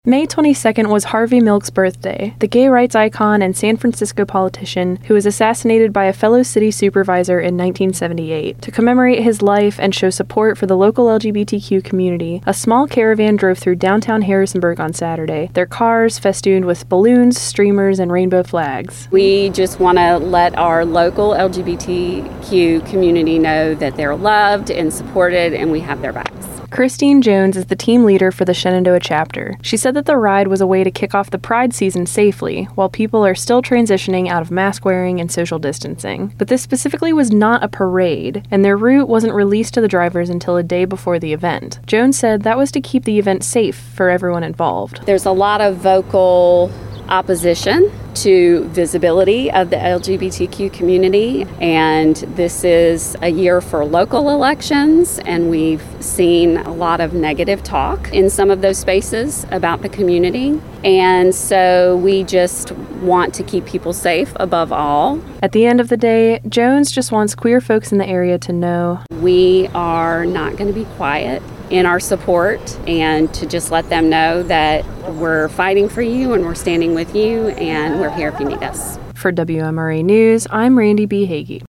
May 22nd was Harvey Milk's birthday, the gay rights icon and San Francisco politician who was assassinated by a fellow city supervisor in 1978. To commemorate his life and show support for the local LGBTQ community, a small caravan drove through downtown Harrisonburg on Saturday, their cars festooned with balloons, streamers, and rainbow flags. We just want to let our local LGBTQ community know that they're loved and supported and we have their backs. Christine Jones is the team leader for the Shenandoah chapter. She said that the ride was a way to kick off the Pride season safely, while people are still transitioning out of mask wearing and social distancing. But this specifically was not a parade, and their route wasn't released to the drivers until a day before the event. Jones said that was to keep the event safe for everyone involved. There's a lot of vocal opposition to visibility of the LGBTQ community, and this is a year for local elections, and we've seen a lot of negative talk in some of those spaces about the community, and so we just want to keep people safe above all. At the end of the day, Jones just wants queer folks in the area to know we are not going to be quiet in our support, and to just let them know that we're fighting for you and we're standing with you and we're here if you need us. For WMRA News, I'm Randy B. Hagee.